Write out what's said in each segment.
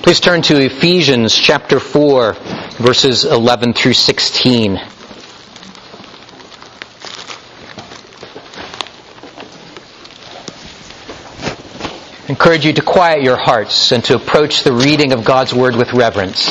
Please turn to Ephesians chapter 4, verses 11 through 16. I encourage you to quiet your hearts and to approach the reading of God's Word with reverence.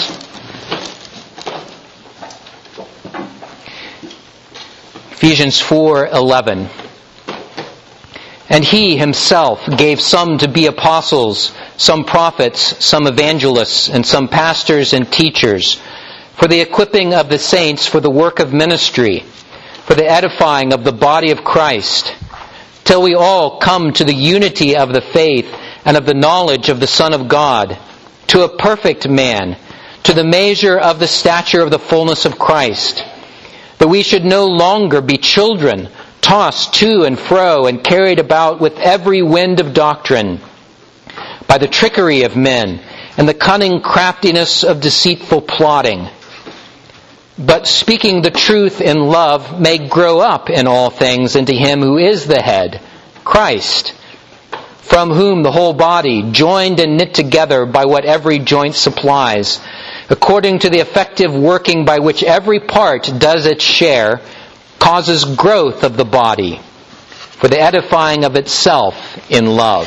Ephesians 4:11. And He Himself gave some to be apostles, some prophets, some evangelists, and some pastors and teachers, for the equipping of the saints for the work of ministry, for the edifying of the body of Christ, till we all come to the unity of the faith and of the knowledge of the Son of God, to a perfect man, to the measure of the stature of the fullness of Christ, that we should no longer be children, tossed to and fro and carried about with every wind of doctrine, by the trickery of men and the cunning craftiness of deceitful plotting. But speaking the truth in love may grow up in all things into Him who is the head, Christ, from whom the whole body, joined and knit together by what every joint supplies, according to the effective working by which every part does its share, causes growth of the body for the edifying of itself in love.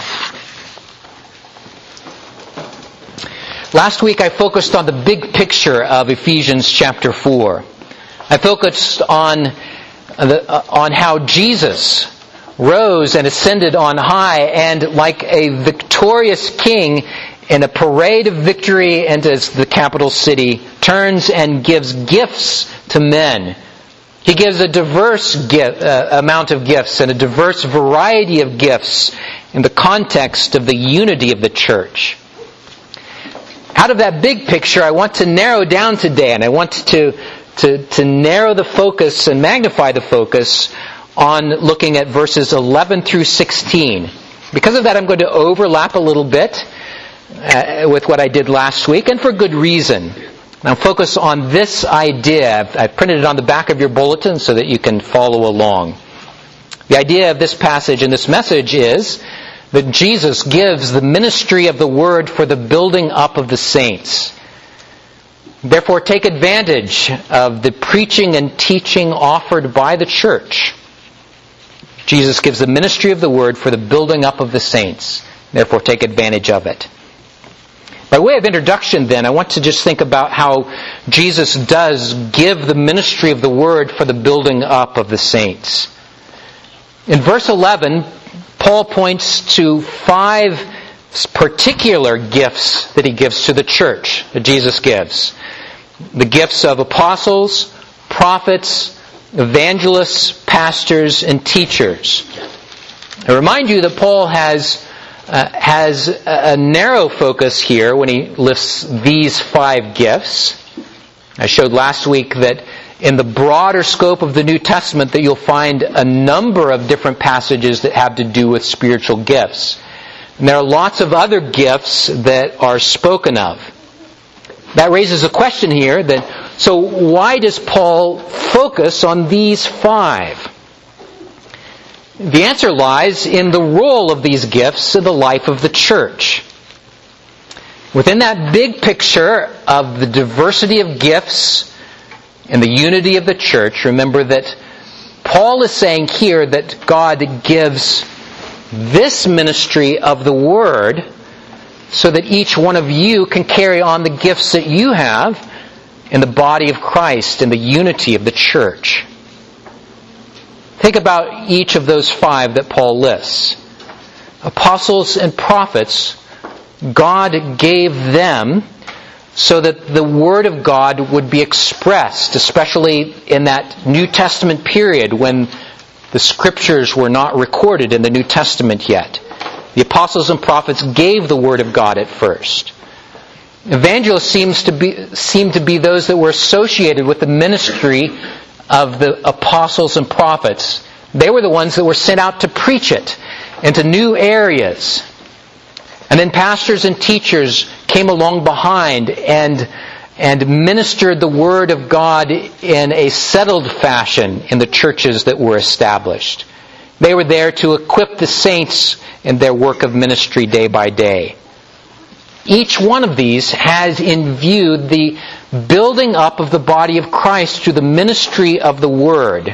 Last week I focused on the big picture of Ephesians chapter 4. I focused on how Jesus rose and ascended on high, and like a victorious king in a parade of victory enters the capital city, turns and gives gifts to men. He gives a diverse amount of gifts and a diverse variety of gifts in the context of the unity of the church. Out of that big picture, I want to narrow down today, and I want to narrow the focus and magnify the focus on looking at verses 11 through 16. Because of that, I'm going to overlap a little bit with what I did last week, and for good reason. Now focus on this idea. I've printed it on the back of your bulletin so that you can follow along. The idea of this passage and this message is that Jesus gives the ministry of the Word for the building up of the saints. Therefore, take advantage of the preaching and teaching offered by the church. Jesus gives the ministry of the Word for the building up of the saints. Therefore, take advantage of it. By way of introduction, then, I want to just think about how Jesus does give the ministry of the Word for the building up of the saints. In verse 11, Paul points to 5 particular gifts that he gives to the church, that Jesus gives. The gifts of apostles, prophets, evangelists, pastors, and teachers. I remind you that Paul has a narrow focus here when he lists these 5 gifts. I showed last week that in the broader scope of the New Testament that you'll find a number of different passages that have to do with spiritual gifts. And there are lots of other gifts that are spoken of. That raises a question here so why does Paul focus on these 5? The answer lies in the role of these gifts in the life of the church. Within that big picture of the diversity of gifts and the unity of the church, remember that Paul is saying here that God gives this ministry of the Word so that each one of you can carry on the gifts that you have in the body of Christ, in the unity of the church. Think about each of those 5 that Paul lists. Apostles and prophets, God gave them so that the Word of God would be expressed, especially in that New Testament period when the Scriptures were not recorded in the New Testament yet. The apostles and prophets gave the Word of God at first. Evangelists seem to be those that were associated with the ministry of the apostles and prophets. They were the ones that were sent out to preach it into new areas. And then pastors and teachers came along behind and ministered the Word of God in a settled fashion in the churches that were established. They were there to equip the saints in their work of ministry day by day. Each one of these has in view the building up of the body of Christ through the ministry of the Word.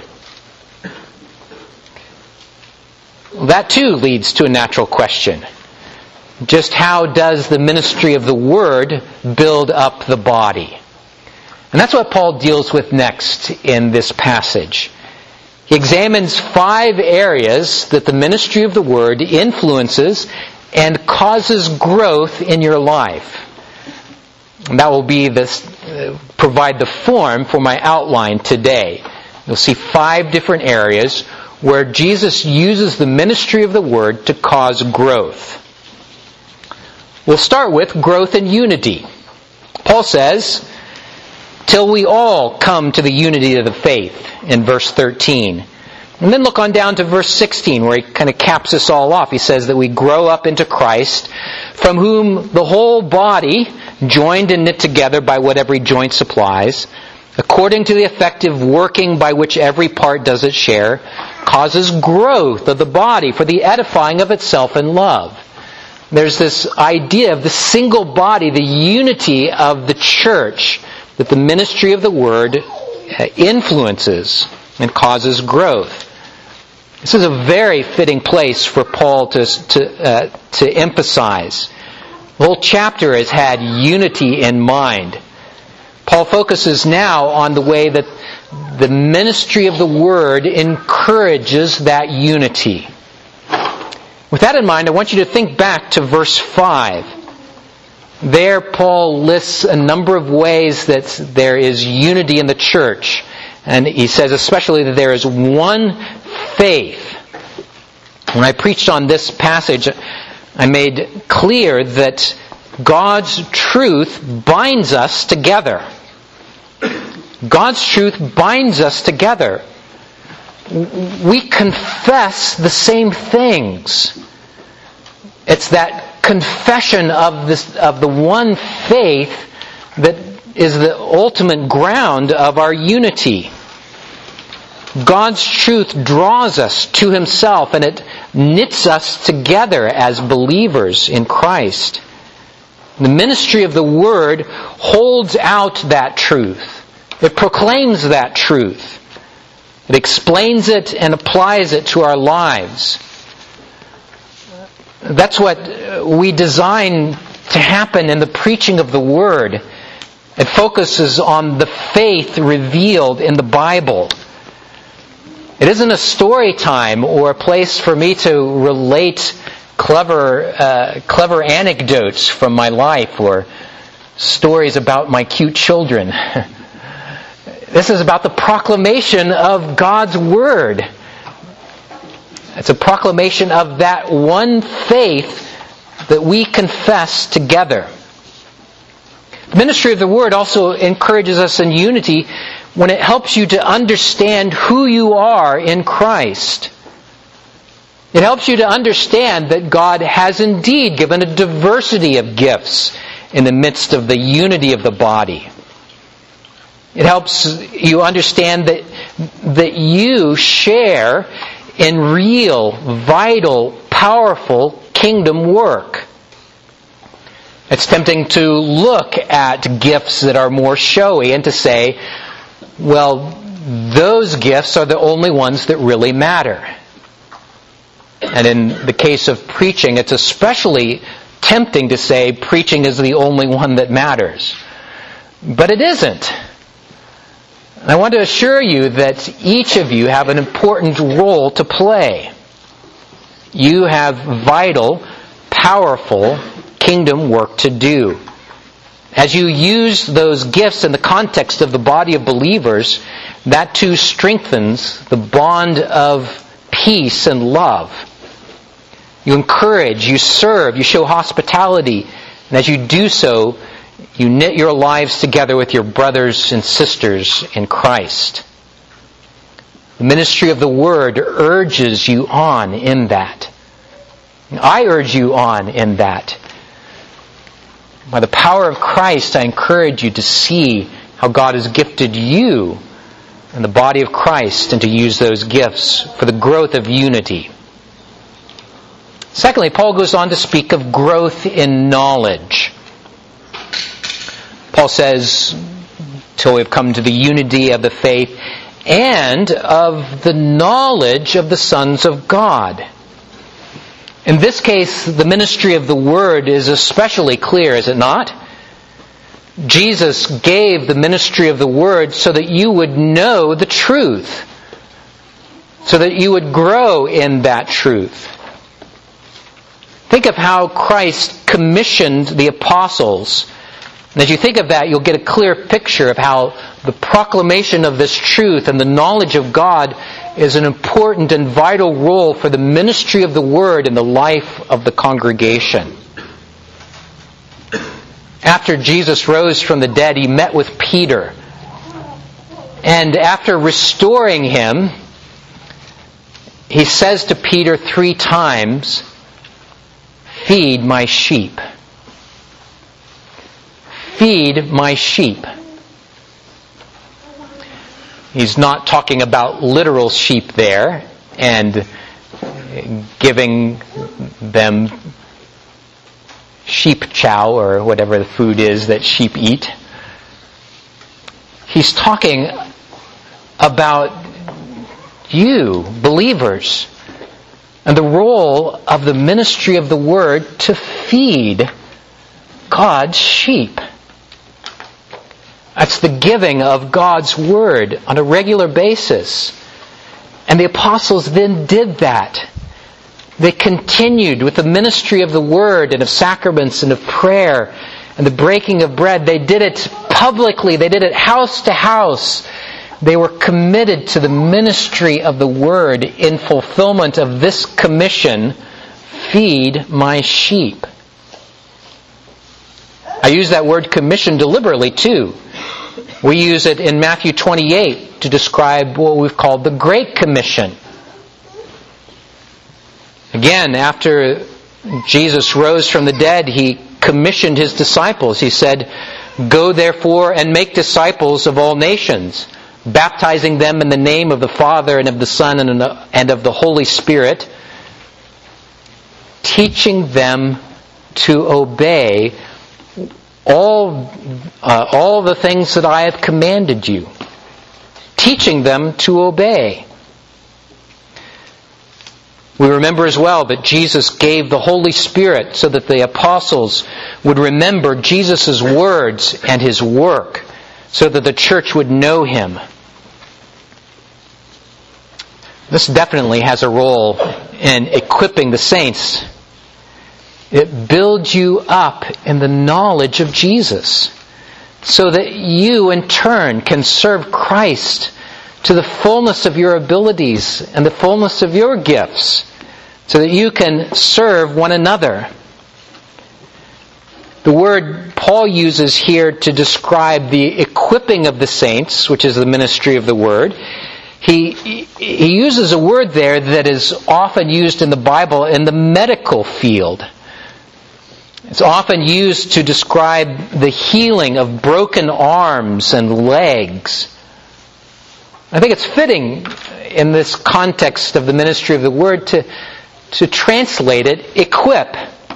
That too leads to a natural question. Just how does the ministry of the Word build up the body? And that's what Paul deals with next in this passage. He examines 5 areas that the ministry of the Word influences and causes growth in your life. And that will be provide the form for my outline today. You'll see 5 different areas where Jesus uses the ministry of the Word to cause growth. We'll start with growth in unity. Paul says, till we all come to the unity of the faith, in verse 13. And then look on down to verse 16, where he kind of caps this all off. He says that we grow up into Christ, from whom the whole body, joined and knit together by what every joint supplies, according to the effective working by which every part does its share, causes growth of the body for the edifying of itself in love. There's this idea of the single body, the unity of the church, that the ministry of the Word influences and causes growth. This is a very fitting place for Paul to emphasize. The whole chapter has had unity in mind. Paul focuses now on the way that the ministry of the Word encourages that unity. With that in mind, I want you to think back to verse 5. There, Paul lists a number of ways that there is unity in the church. And he says especially that there is one faith. When I preached on this passage, I made clear that God's truth binds us together. God's truth binds us together. We confess the same things. It's that confession of the one faith that is the ultimate ground of our unity. God's truth draws us to Himself, and it knits us together as believers in Christ. The ministry of the Word holds out that truth. It proclaims that truth. It explains it and applies it to our lives. That's what we design to happen in the preaching of the Word. It focuses on the faith revealed in the Bible. It isn't a story time or a place for me to relate clever anecdotes from my life or stories about my cute children. This is about the proclamation of God's Word. It's a proclamation of that one faith that we confess together. The ministry of the Word also encourages us in unity when it helps you to understand who you are in Christ. It helps you to understand that God has indeed given a diversity of gifts in the midst of the unity of the body. It helps you understand that you share in real, vital, powerful kingdom work. It's tempting to look at gifts that are more showy and to say, well, those gifts are the only ones that really matter. And in the case of preaching, it's especially tempting to say preaching is the only one that matters. But it isn't. I want to assure you that each of you have an important role to play. You have vital, powerful kingdom work to do. As you use those gifts in the context of the body of believers, that too strengthens the bond of peace and love. You encourage, you serve, you show hospitality, and as you do so, you knit your lives together with your brothers and sisters in Christ. The ministry of the Word urges you on in that. I urge you on in that. By the power of Christ, I encourage you to see how God has gifted you in the body of Christ and to use those gifts for the growth of unity. Secondly, Paul goes on to speak of growth in knowledge. Paul says, till we've come to the unity of the faith and of the knowledge of the sons of God. In this case, the ministry of the Word is especially clear, is it not? Jesus gave the ministry of the Word so that you would know the truth, so that you would grow in that truth. Think of how Christ commissioned the apostles. And as you think of that, you'll get a clear picture of how the proclamation of this truth and the knowledge of God is an important and vital role for the ministry of the Word in the life of the congregation. After Jesus rose from the dead, He met with Peter. And after restoring him, He says to Peter 3 times, "Feed my sheep. Feed my sheep." He's not talking about literal sheep there and giving them sheep chow or whatever the food is that sheep eat. He's talking about you, believers, and the role of the ministry of the Word to feed God's sheep. That's the giving of God's Word on a regular basis. And the apostles then did that. They continued with the ministry of the Word and of sacraments and of prayer and the breaking of bread. They did it publicly. They did it house to house. They were committed to the ministry of the Word in fulfillment of this commission, "Feed my sheep." I use that word commission deliberately too. We use it in Matthew 28 to describe what we've called the Great Commission. Again, after Jesus rose from the dead, He commissioned His disciples. He said, "Go therefore and make disciples of all nations, baptizing them in the name of the Father and of the Son and of the Holy Spirit, teaching them to obey all the things that I have commanded you." Teaching them to obey. We remember as well that Jesus gave the Holy Spirit so that the apostles would remember Jesus' words and His work, so that the church would know Him. This definitely has a role in equipping the saints. It builds you up in the knowledge of Jesus, so that you in turn can serve Christ to the fullness of your abilities and the fullness of your gifts, so that you can serve one another. The word Paul uses here to describe the equipping of the saints, which is the ministry of the Word, he uses a word there that is often used in the Bible in the medical field. It's often used to describe the healing of broken arms and legs. I think it's fitting in this context of the ministry of the Word to translate it, equip.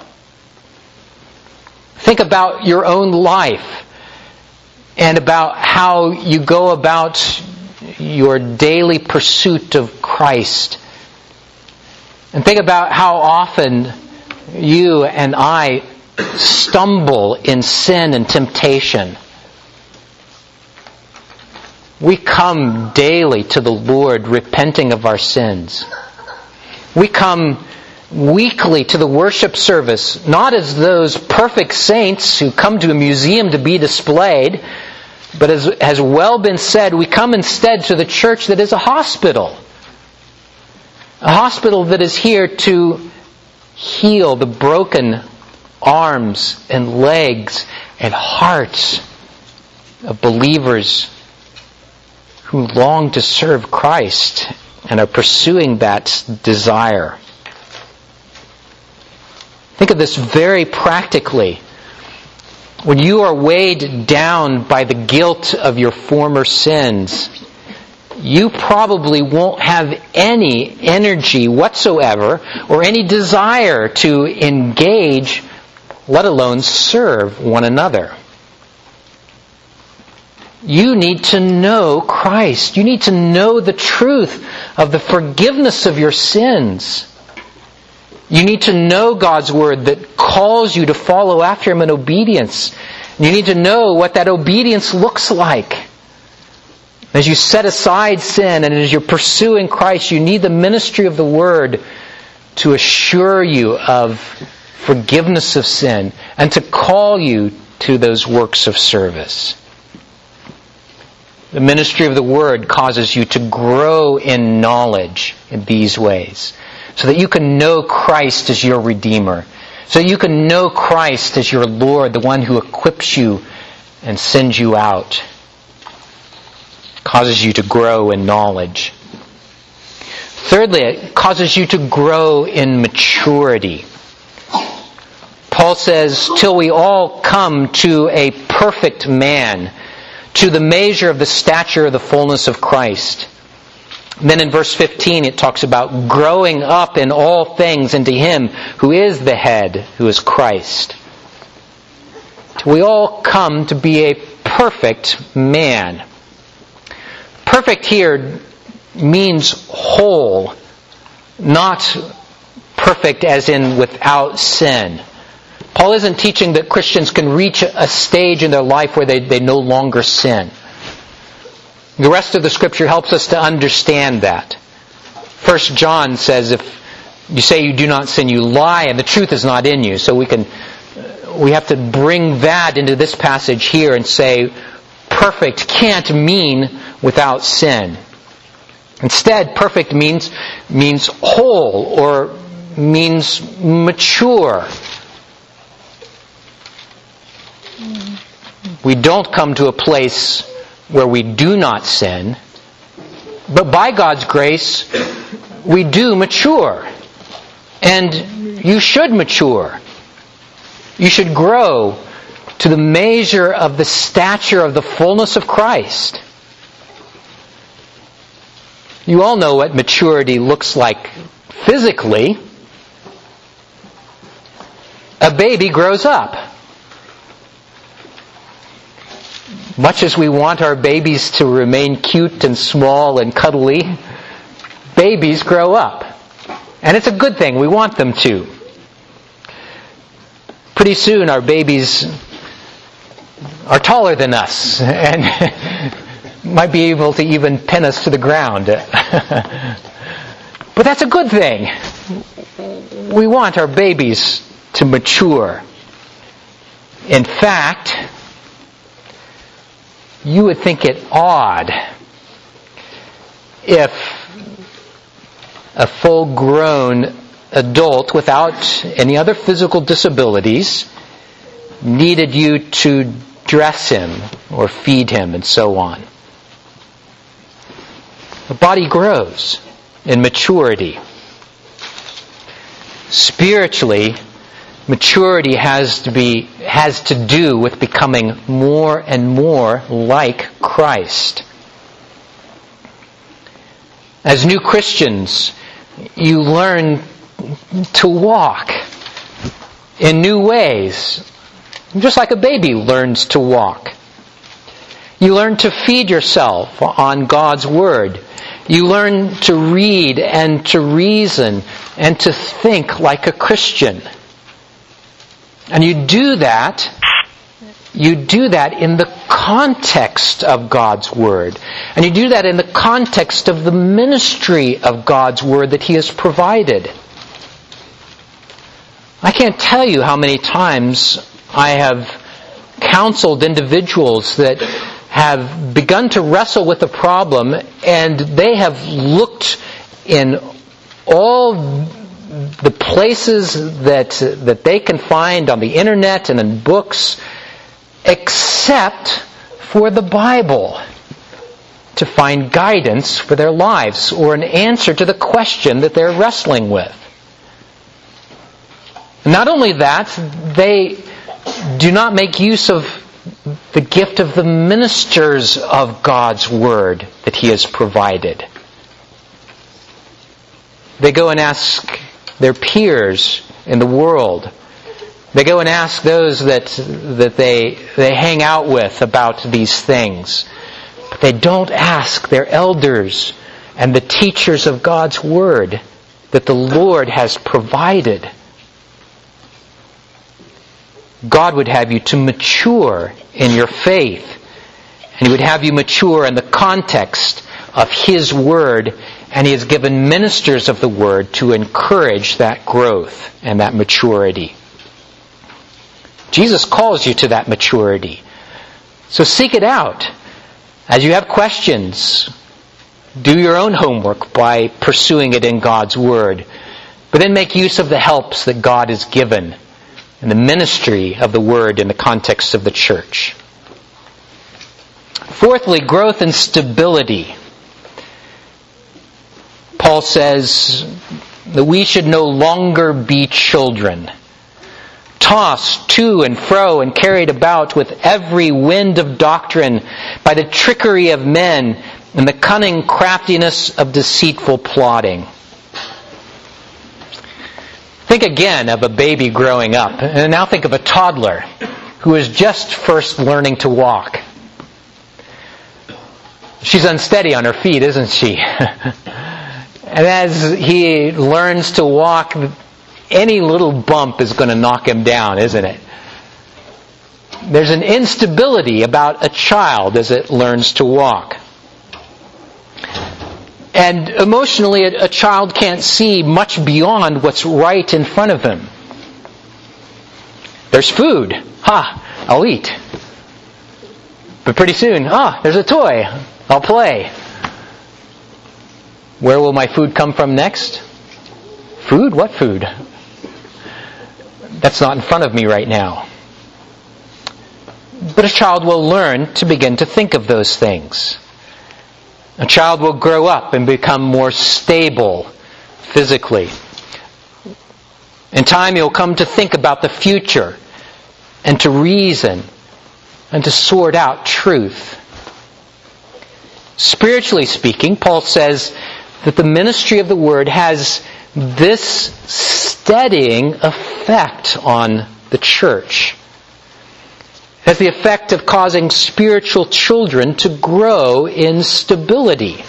Think about your own life and about how you go about your daily pursuit of Christ. And think about how often you and I stumble in sin and temptation. We come daily to the Lord repenting of our sins. We come weekly to the worship service, not as those perfect saints who come to a museum to be displayed, but as has well been said, we come instead to the church that is a hospital. A hospital that is here to heal the broken arms and legs and hearts of believers who long to serve Christ and are pursuing that desire. Think of this very practically. When you are weighed down by the guilt of your former sins, you probably won't have any energy whatsoever or any desire to engage, let alone serve one another. You need to know Christ. You need to know the truth of the forgiveness of your sins. You need to know God's Word that calls you to follow after Him in obedience. You need to know what that obedience looks like. As you set aside sin and as you're pursuing Christ, you need the ministry of the Word to assure you of forgiveness of sin and to call you to those works of service. The ministry of the Word causes you to grow in knowledge in these ways, so that you can know Christ as your Redeemer, so that you can know Christ as your Lord, the one who equips you and sends you out. It causes you to grow in knowledge. Thirdly, it causes you to grow in maturity. Paul says, till we all come to a perfect man, to the measure of the stature of the fullness of Christ. And then in verse 15 it talks about growing up in all things into Him who is the head, who is Christ. Till we all come to be a perfect man. Perfect here means whole, not perfect as in without sin. Paul isn't teaching that Christians can reach a stage in their life where they no longer sin. The rest of the Scripture helps us to understand that. 1 John says, if you say you do not sin, you lie, and the truth is not in you. So we have to bring that into this passage here and say, perfect can't mean without sin. Instead, perfect means whole or means mature. We don't come to a place where we do not sin, but by God's grace, we do mature. And you should mature. You should grow to the measure of the stature of the fullness of Christ. You all know what maturity looks like physically. A baby grows up. Much as we want our babies to remain cute and small and cuddly, babies grow up. And it's a good thing. We want them to. Pretty soon our babies are taller than us and might be able to even pin us to the ground. But that's a good thing. We want our babies to mature. In fact, you would think it odd if a full-grown adult without any other physical disabilities needed you to dress him or feed him and so on. The body grows in maturity. Spiritually, maturity has to do with becoming more and more like Christ. As new Christians, you learn to walk in new ways, just like a baby learns to walk. You learn to feed yourself on God's Word. You learn to read and to reason and to think like a Christian. And you do that in the context of God's Word. And you do that in the context of the ministry of God's Word that He has provided. I can't tell you how many times I have counseled individuals that have begun to wrestle with a problem, and they have looked in all the places that they can find on the internet and in books, except for the Bible, to find guidance for their lives or an answer to the question that they're wrestling with. Not only that, they do not make use of the gift of the ministers of God's Word that He has provided. They go and ask their peers in the world, They go and ask those that they hang out with about these things. But they don't ask their elders and the teachers of God's Word that the Lord has provided. God would have you to mature in your faith. And He would have you mature in the context of His Word. And He has given ministers of the Word to encourage that growth and that maturity. Jesus calls you to that maturity. So seek it out. As you have questions, do your own homework by pursuing it in God's Word. But then make use of the helps that God has given in the ministry of the Word in the context of the church. Fourthly, growth and stability. Paul says that we should no longer be children, tossed to and fro and carried about with every wind of doctrine by the trickery of men and the cunning craftiness of deceitful plotting. Think again of a baby growing up, and now think of a toddler who is just first learning to walk. She's unsteady on her feet, isn't she? And as he learns to walk, any little bump is going to knock him down, isn't it? There's an instability about a child as it learns to walk. And emotionally, a child can't see much beyond what's right in front of him. There's food. I'll eat. But pretty soon, there's a toy. I'll play. Where will my food come from next? Food? What food? That's not in front of me right now. But a child will learn to begin to think of those things. A child will grow up and become more stable physically. In time, he'll come to think about the future and to reason and to sort out truth. Spiritually speaking, Paul says that the ministry of the Word has this steadying effect on the church. It has the effect of causing spiritual children to grow in stability.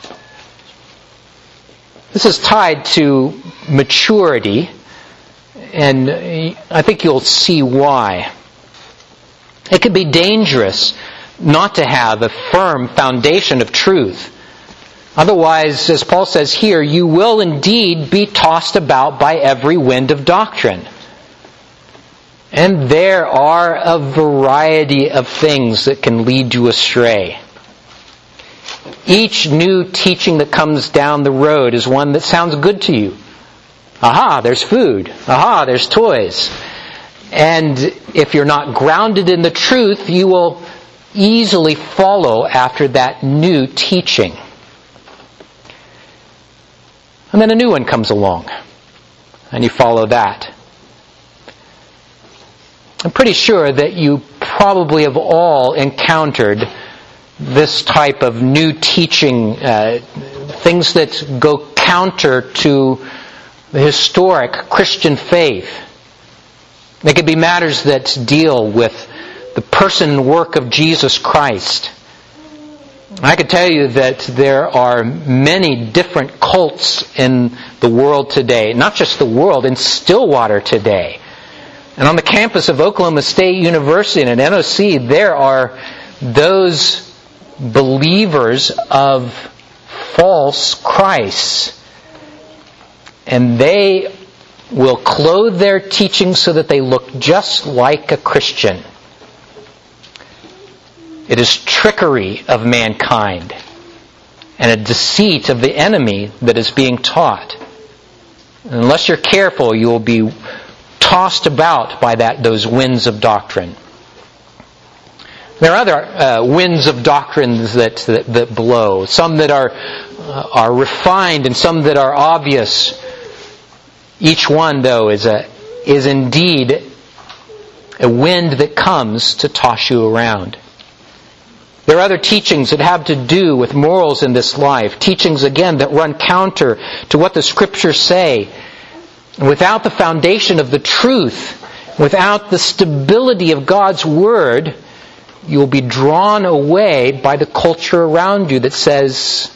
This is tied to maturity, and I think you'll see why. It can be dangerous not to have a firm foundation of truth. Otherwise, as Paul says here, you will indeed be tossed about by every wind of doctrine. And there are a variety of things that can lead you astray. Each new teaching that comes down the road is one that sounds good to you. There's food. There's toys. And if you're not grounded in the truth, you will easily follow after that new teaching. And then a new one comes along, and you follow that. I'm pretty sure that you probably have all encountered this type of new teaching, things that go counter to the historic Christian faith. They could be matters that deal with the person and work of Jesus Christ. I could tell you that there are many different cults in the world today, not just the world, in Stillwater today. And on the campus of Oklahoma State University and at NOC, there are those believers of false Christs. And they will clothe their teaching so that they look just like a Christian. It is trickery of mankind and a deceit of the enemy that is being taught. And unless you're careful, you will be tossed about by those winds of doctrine. There are other winds of doctrines that blow. Some that are refined and some that are obvious. Each one, though, is indeed a wind that comes to toss you around. There are other teachings that have to do with morals in this life. Teachings, again, that run counter to what the Scriptures say. Without the foundation of the truth, Without the stability of God's Word, you will be drawn away by the culture around you that says,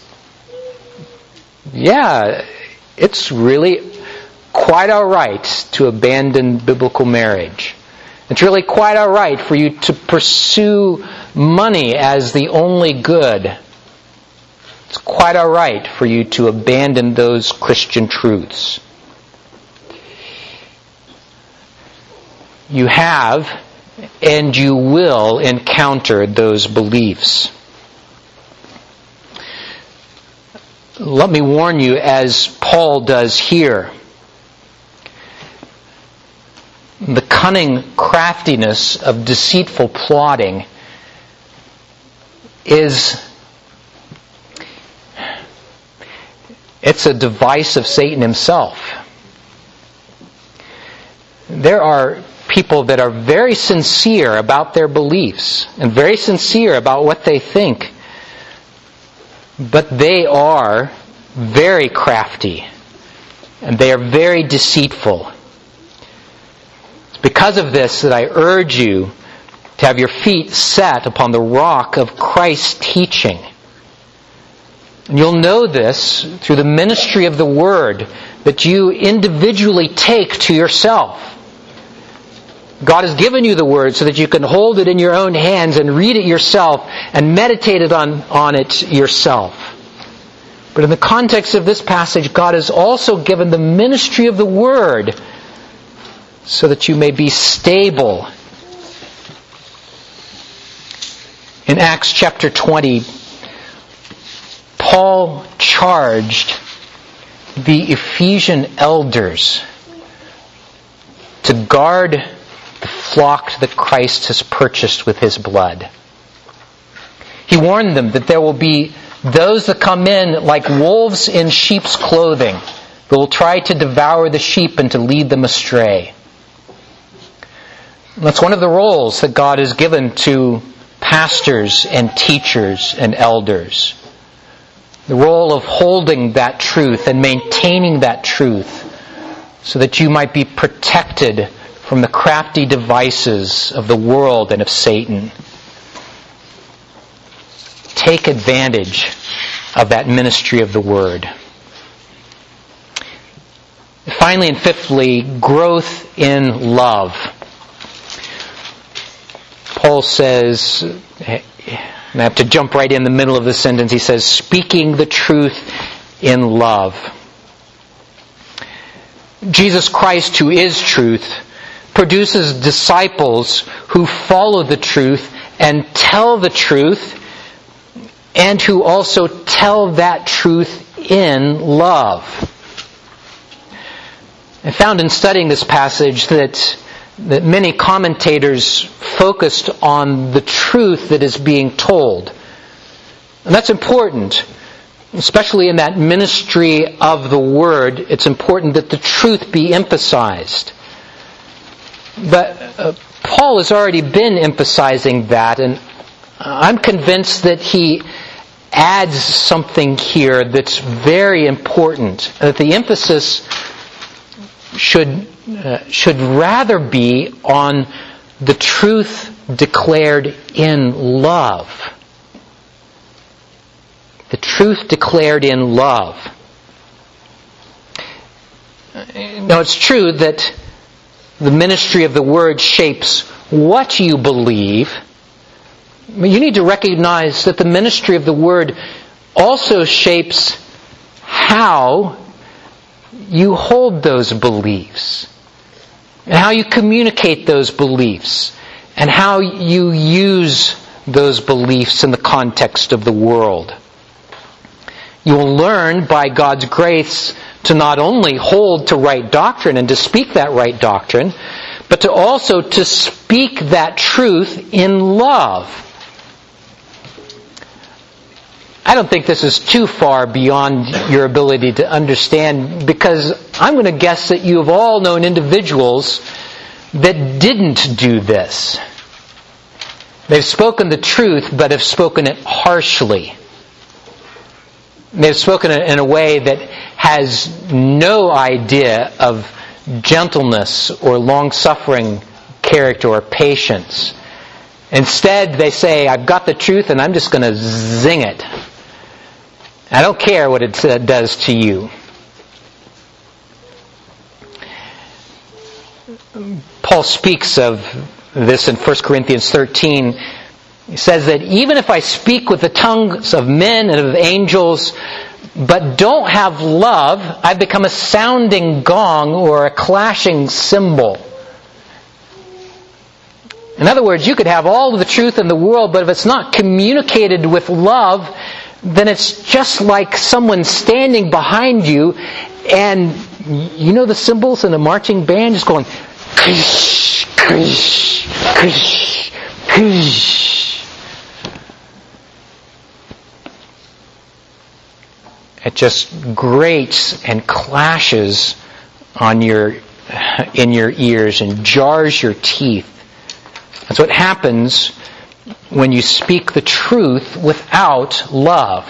yeah, it's really quite all right to abandon biblical marriage. It's really quite all right for you to pursue money as the only good. It's quite all right for you to abandon those Christian truths. You have and you will encounter those beliefs. Let me warn you, as Paul does here, the cunning craftiness of deceitful plotting it's a device of Satan himself. There are people that are very sincere about their beliefs and very sincere about what they think, but they are very crafty and they are very deceitful. It's because of this that I urge you to have your feet set upon the rock of Christ's teaching. And you'll know this through the ministry of the Word that you individually take to yourself. God has given you the Word so that you can hold it in your own hands and read it yourself and meditate on it yourself. But in the context of this passage, God has also given the ministry of the Word so that you may be stable. In Acts chapter 20, Paul charged the Ephesian elders to guard the flock that Christ has purchased with His blood. He warned them that there will be those that come in like wolves in sheep's clothing, that will try to devour the sheep and to lead them astray. And that's one of the roles that God has given to pastors and teachers and elders. The role of holding that truth and maintaining that truth so that you might be protected from the crafty devices of the world and of Satan. Take advantage of that ministry of the Word. Finally and fifthly, growth in love. Paul says, and I have to jump right in the middle of the sentence, he says, speaking the truth in love. Jesus Christ, who is truth, produces disciples who follow the truth and tell the truth, and who also tell that truth in love. I found in studying this passage that many commentators focused on the truth that is being told. And that's important. Especially in that ministry of the Word, it's important that the truth be emphasized. But Paul has already been emphasizing that, and I'm convinced that he adds something here that's very important. That the emphasis should rather be on the truth declared in love. The truth declared in love. Now, it's true that the ministry of the Word shapes what you believe. You need to recognize that the ministry of the Word also shapes how you hold those beliefs, and how you communicate those beliefs, and how you use those beliefs in the context of the world. You will learn by God's grace to not only hold to right doctrine and to speak that right doctrine, but to also to speak that truth in love. I don't think this is too far beyond your ability to understand, because I'm going to guess that you have all known individuals that didn't do this. They've spoken the truth, but have spoken it harshly. They've spoken it in a way that has no idea of gentleness or long-suffering character or patience. Instead, they say, I've got the truth and I'm just going to zing it. I don't care what it does to you. Paul speaks of this in 1 Corinthians 13. He says that even if I speak with the tongues of men and of angels, but don't have love, I've become a sounding gong or a clashing cymbal. In other words, you could have all of the truth in the world, but if it's not communicated with love, then it's just like someone standing behind you and you know the cymbals in a marching band just going krish, krish, krish, krish. It just grates and clashes in your ears and jars your teeth. That's what happens when you speak the truth without love.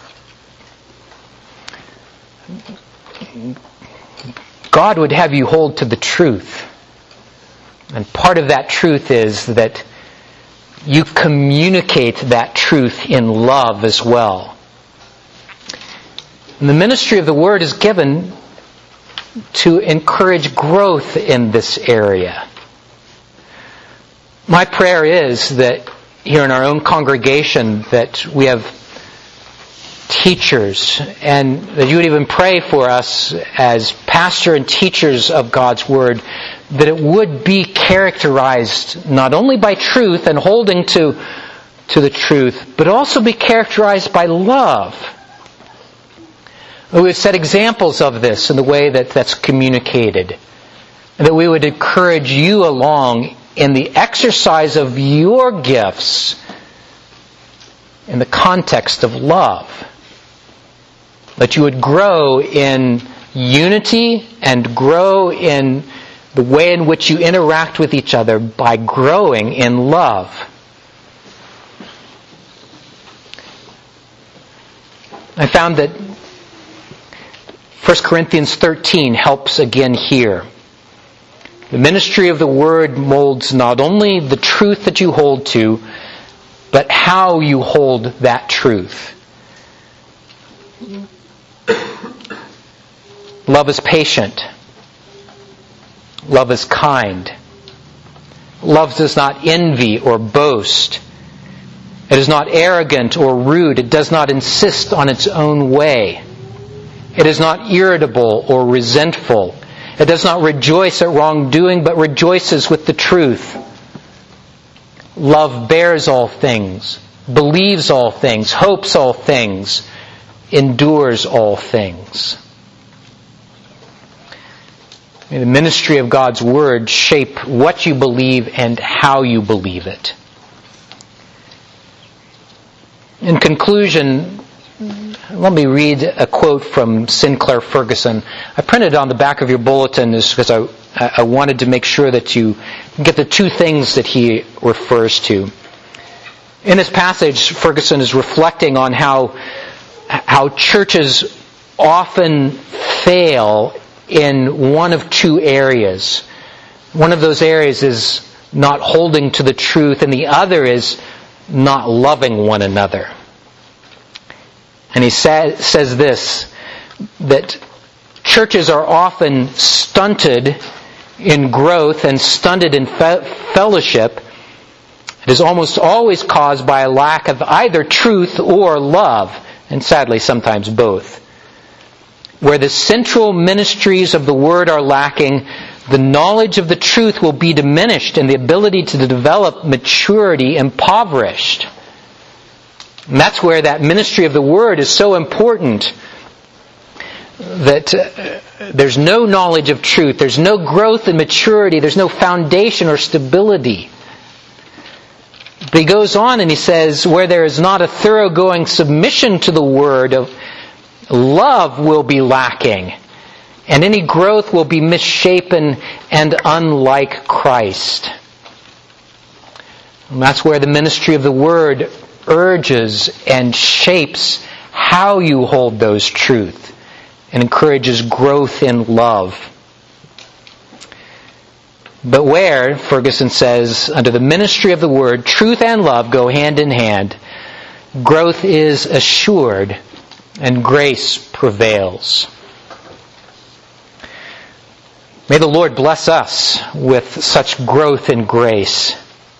God would have you hold to the truth. And part of that truth is that you communicate that truth in love as well. And the ministry of the Word is given to encourage growth in this area. My prayer is that here in our own congregation that we have teachers, and that you would even pray for us as pastor and teachers of God's Word, that it would be characterized not only by truth and holding to the truth, but also be characterized by love. We would set examples of this in the way that's communicated, and that we would encourage you along in the exercise of your gifts in the context of love. That you would grow in unity and grow in the way in which you interact with each other by growing in love. I found that 1 Corinthians 13 helps again here. The ministry of the Word molds not only the truth that you hold to, but how you hold that truth. Love is patient. Love is kind. Love does not envy or boast. It is not arrogant or rude. It does not insist on its own way. It is not irritable or resentful. It does not rejoice at wrongdoing, but rejoices with the truth. Love bears all things, believes all things, hopes all things, endures all things. May the ministry of God's Word shape what you believe and how you believe it. In conclusion, let me read a quote from Sinclair Ferguson. I printed it on the back of your bulletin because I wanted to make sure that you get the two things that he refers to. In this passage, Ferguson is reflecting on how churches often fail in one of two areas. One of those areas is not holding to the truth, and the other is not loving one another. And he says this, that churches are often stunted in growth and stunted in fellowship. It is almost always caused by a lack of either truth or love, and sadly sometimes both. Where the central ministries of the Word are lacking, the knowledge of the truth will be diminished and the ability to develop maturity impoverished. And that's where that ministry of the Word is so important. That there's no knowledge of truth, there's no growth and maturity, there's no foundation or stability. But he goes on and he says, where there is not a thoroughgoing submission to the Word, love will be lacking, and any growth will be misshapen and unlike Christ. And that's where the ministry of the Word urges and shapes how you hold those truths and encourages growth in love. But where, Ferguson says, under the ministry of the Word, truth and love go hand in hand, growth is assured and grace prevails. May the Lord bless us with such growth in grace.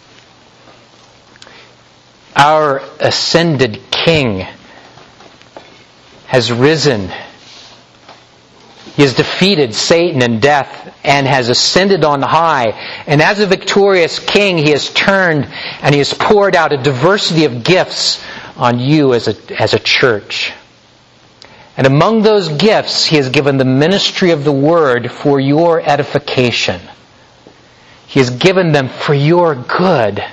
Our ascended King has risen. He has defeated Satan and death and has ascended on high. And as a victorious King, He has turned and He has poured out a diversity of gifts on you as a church. And among those gifts, He has given the ministry of the Word for your edification. He has given them for your good.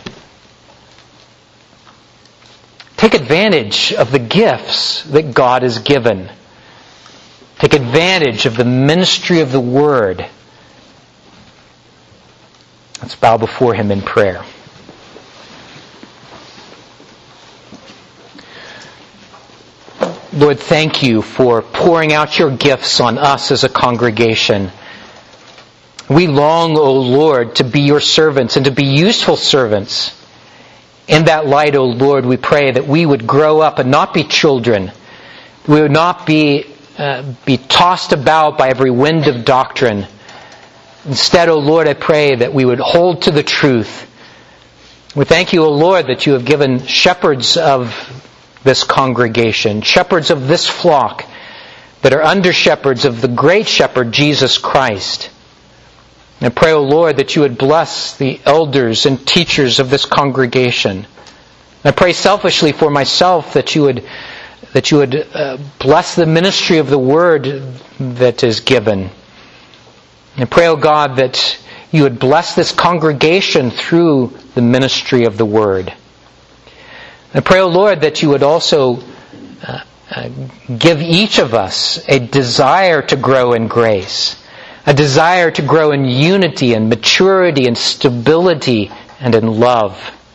Take advantage of the gifts that God has given. Take advantage of the ministry of the Word. Let's bow before Him in prayer. Lord, thank You for pouring out Your gifts on us as a congregation. We long, O Lord, to be Your servants and to be useful servants. In that light, O Lord, we pray that we would grow up and not be children. We would not be tossed about by every wind of doctrine. Instead, O Lord, I pray that we would hold to the truth. We thank You, O Lord, that You have given shepherds of this congregation, shepherds of this flock, that are under shepherds of the great shepherd, Jesus Christ. And I pray, O Lord, that You would bless the elders and teachers of this congregation. And I pray selfishly for myself that You would bless the ministry of the Word that is given. And I pray, O God, that You would bless this congregation through the ministry of the Word. I pray, O Lord, that You would also give each of us a desire to grow in grace, a desire to grow in unity and maturity and stability and in love.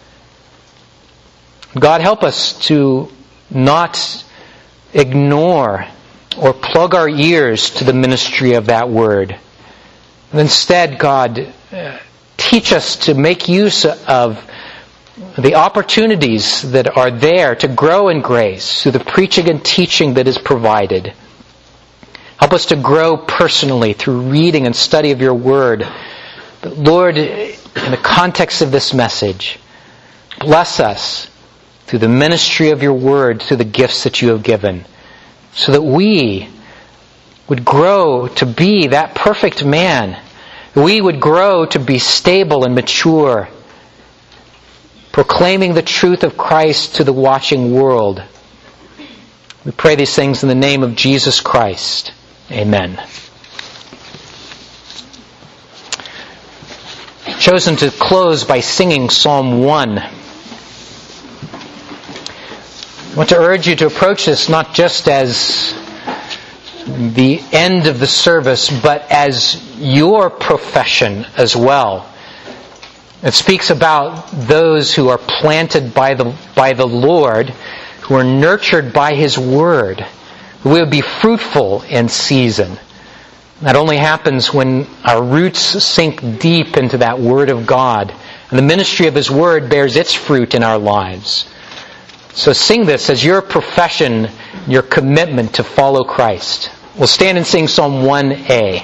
God, help us to not ignore or plug our ears to the ministry of that Word. And instead, God, teach us to make use of the opportunities that are there to grow in grace through the preaching and teaching that is provided. Help us to grow personally through reading and study of Your Word. But Lord, in the context of this message, bless us through the ministry of Your Word, through the gifts that You have given, so that we would grow to be that perfect man. We would grow to be stable and mature, proclaiming the truth of Christ to the watching world. We pray these things in the name of Jesus Christ. Amen. I've chosen to close by singing Psalm 1. I want to urge you to approach this not just as the end of the service, but as your profession as well. It speaks about those who are planted by the Lord, who are nurtured by His Word. We will be fruitful in season. That only happens when our roots sink deep into that Word of God, and the ministry of His Word bears its fruit in our lives. So sing this as your profession, your commitment to follow Christ. We'll stand and sing Psalm 1a.